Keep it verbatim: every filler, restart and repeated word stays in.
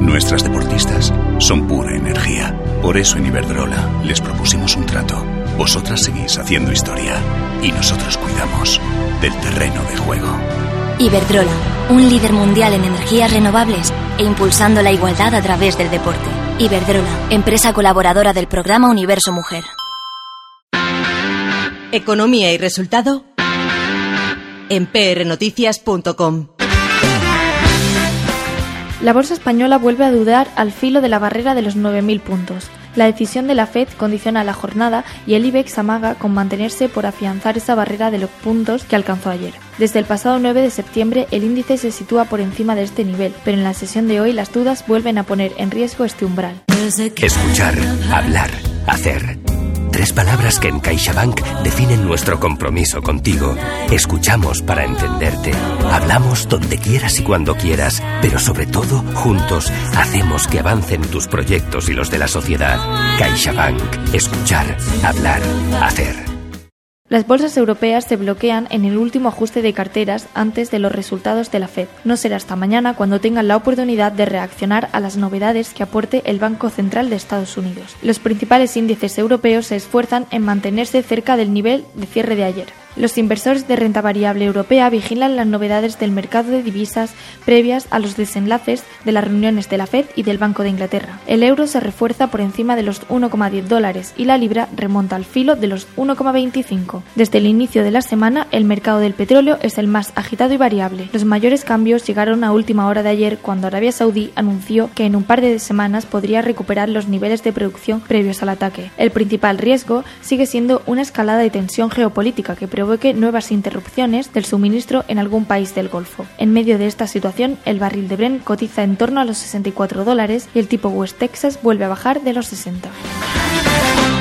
Nuestras deportistas son pura energía. Por eso en Iberdrola les propusimos un trato. Vosotras seguís haciendo historia y nosotros cuidamos del terreno de juego. Iberdrola, un líder mundial en energías renovables e impulsando la igualdad a través del deporte. Iberdrola, empresa colaboradora del programa Universo Mujer. Economía y resultado en p r noticias punto com. La bolsa española vuelve a dudar al filo de la barrera de los nueve mil puntos. La decisión de la F E D condiciona la jornada y el IBEX amaga con mantenerse por afianzar esa barrera de los puntos que alcanzó ayer. Desde el pasado nueve de septiembre el índice se sitúa por encima de este nivel, pero en la sesión de hoy las dudas vuelven a poner en riesgo este umbral. Escuchar, hablar, hacer. Tres palabras que en CaixaBank definen nuestro compromiso contigo. Escuchamos para entenderte. Hablamos donde quieras y cuando quieras, pero sobre todo, juntos, hacemos que avancen tus proyectos y los de la sociedad. CaixaBank. Escuchar, hablar, hacer. Las bolsas europeas se bloquean en el último ajuste de carteras antes de los resultados de la F E D. No será hasta mañana cuando tengan la oportunidad de reaccionar a las novedades que aporte el Banco Central de Estados Unidos. Los principales índices europeos se esfuerzan en mantenerse cerca del nivel de cierre de ayer. Los inversores de renta variable europea vigilan las novedades del mercado de divisas previas a los desenlaces de las reuniones de la F E D y del Banco de Inglaterra. El euro se refuerza por encima de los uno coma diez dólares y la libra remonta al filo de los uno coma veinticinco. Desde el inicio de la semana, el mercado del petróleo es el más agitado y variable. Los mayores cambios llegaron a última hora de ayer cuando Arabia Saudí anunció que en un par de semanas podría recuperar los niveles de producción previos al ataque. El principal riesgo sigue siendo una escalada de tensión geopolítica que provoque nuevas interrupciones del suministro en algún país del Golfo. En medio de esta situación, el barril de Brent cotiza en torno a los sesenta y cuatro dólares y el tipo West Texas vuelve a bajar de los sesenta.